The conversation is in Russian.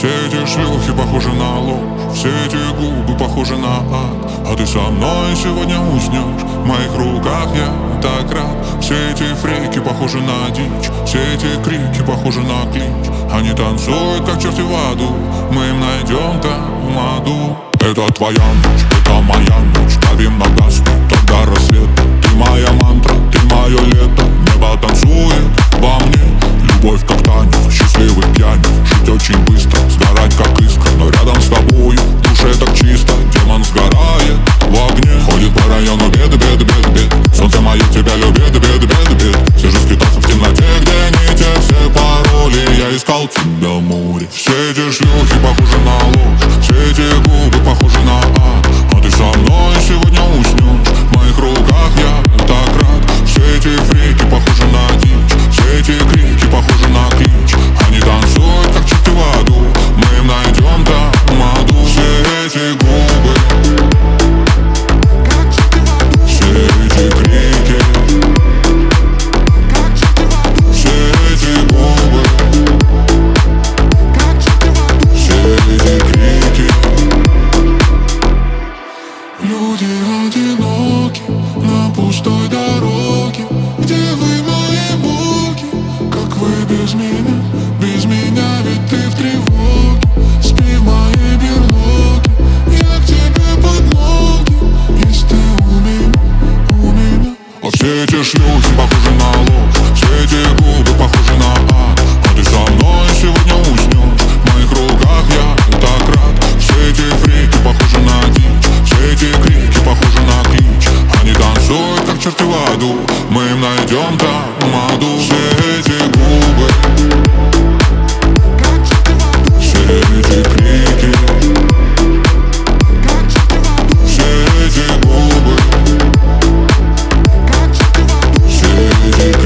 Все эти шлюхи похожи на ложь, все эти губы похожи на ад. А ты со мной сегодня уснешь, в моих руках я так рад. Все эти фрейки похожи на дичь, все эти крики похожи на клич. Они танцуют, как черти в аду, мы им найдем там аду. Это твоя ночь, это моя ночь, давим на газ, тогда рассвет. Ты моя мантра, ты мое лето, небо танцует во мне. Любовь как танец, счастливых пьяниц, жить очень быстро, сгорать как искра. Но рядом с тобою в душе так чисто, демон сгорает в огне. Ходит по району беды, беды, беды, беды. Солнце мое тебя любит, беды, беды, беды. Все же скитался в темноте, где не те все пароли. Я искал тебя в море. Все эти шлюхи похожи на ложь, все эти губы похожи на ад. А ты со мной сегодня уснешь, в моих руках я так рад. Все эти фрики похожи на дичь, все эти крики похожи на клич. Они танцуют, как черти в аду, мы им найдем там аду. Все эти губы, все эти крики, все эти губы, все эти крики. Люди одиноки на пустой дороге. Где вы, мои боги? Как вы без меня? Без меня, ведь ты в тревоге. Спи в моей берлоге, я к тебе под ноги. Есть ты у меня. А все эти шлюхи похожи на ложь, все эти губы похожи на ад. А ты со мной сегодня уснешь, в моих руках я так рад. Все эти фрики похожи на дичь, все эти крики похожи на клич. Они танцуют, как черти в аду, мы им найдем там аду. Все эти губы, все эти крики, все эти губы, все эти крики.